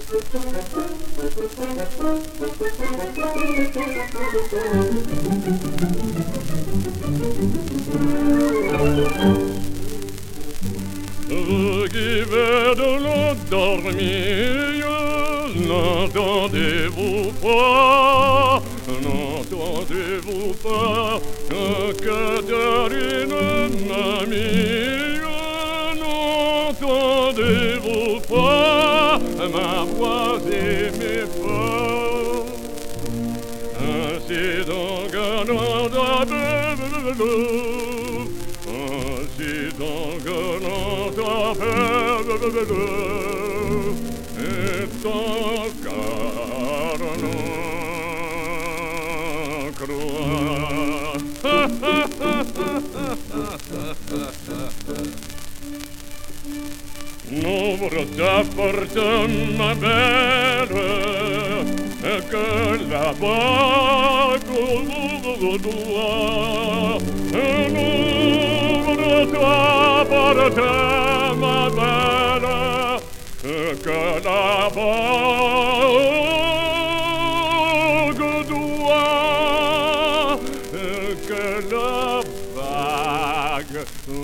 Vous qui venez l'endormir, n'entendez-vous pas, n'entendez-vous pas, Catherine, mamie, n'entendez-vous pas, ma voix et mes pas, ainsi donc ainsi donc et ton cœur n'en croit. N'ouvre ta porte, ma belle, que la bague au doigt. N'ouvre ta porte, ma belle, que la bague doit, que la bague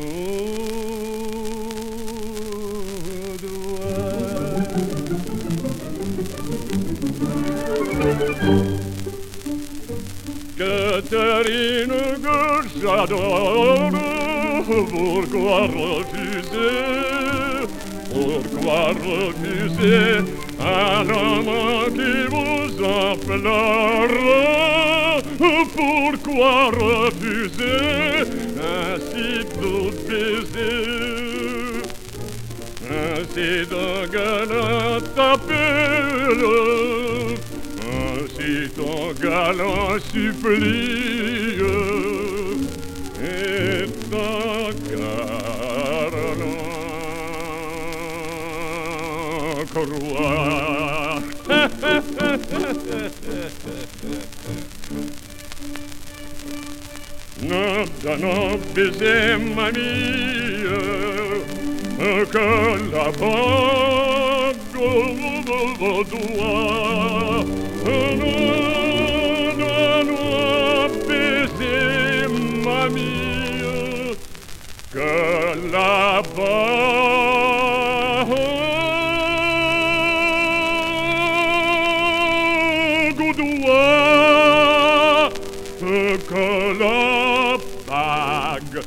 Catherine, que j'adore, pourquoi refuser? Pourquoi refuser un homme qui vous implore? Pourquoi refuser un si beau baiser? Ainsi ton galant t'appelle, ainsi ton galant supplie, et ton cœur n'en croit. Non baiser mamie, que la bague au doigt. Non baiser mamie, que la bague au doigt, que la bague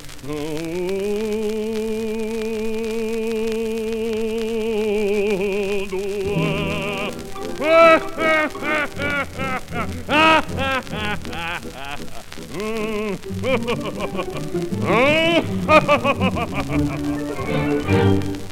au doigt.